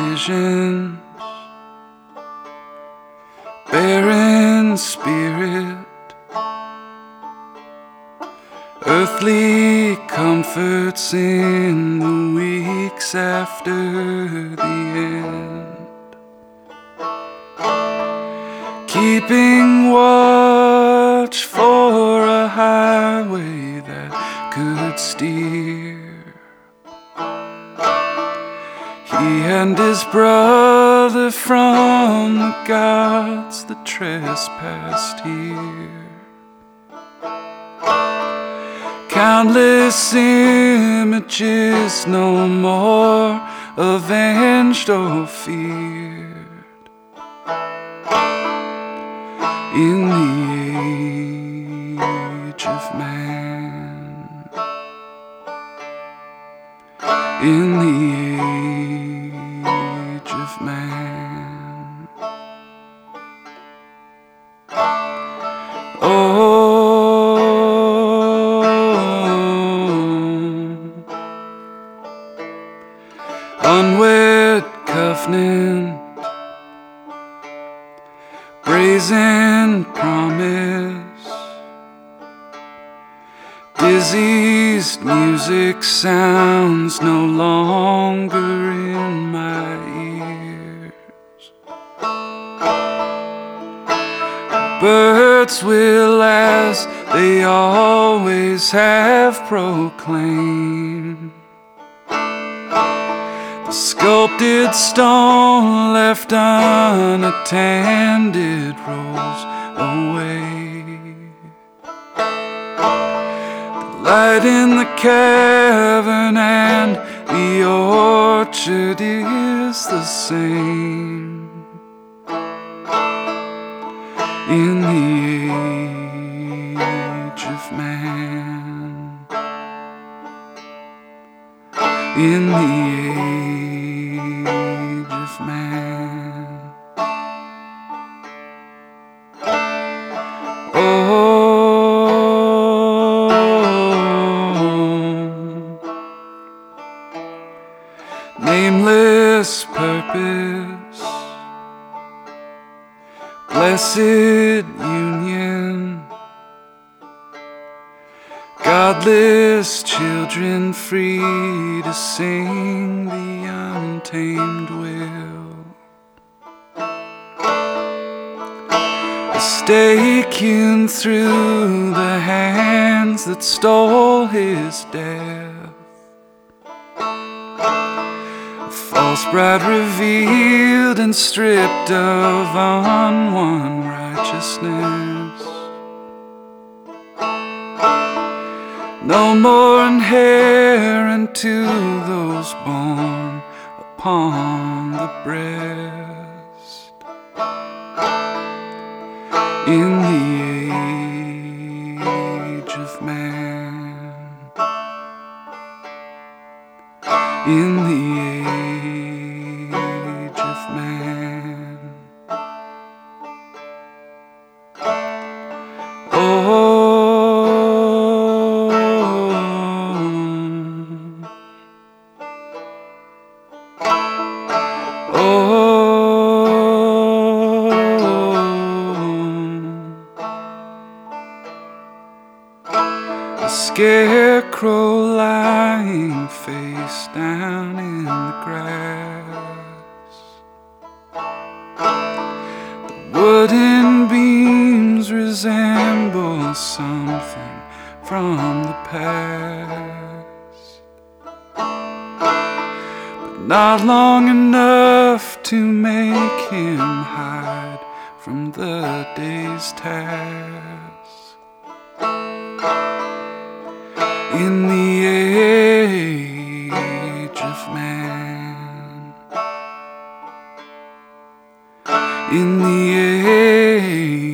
visions, barren spirit, earthly comforts in the weeks after the end, keeping watch for a highway that could steer he and his brother from the gods that trespassed here. Countless images no more avenged or feared in the age of man, in the age of man. Unwed covenant, brazen promise, diseased music sounds no longer in my ears. Birds will, as they always have, proclaim. The sculpted stone left unattended rolls away. The light in the cavern and the orchard is the same. In the age of man, in the age of man. Nameless purpose, blessed union, godless children free to sing the untamed will. A stake hewn through the hands that stole his death. A false bride revealed and stripped of unwon righteousness. No more inherent to those born upon the breast. In the age of man, in the age of man. A scarecrow lying face down in the grass. The wooden beams resemble something from the past, but not long enough to make him hide from the day's task. In the age of man, in the age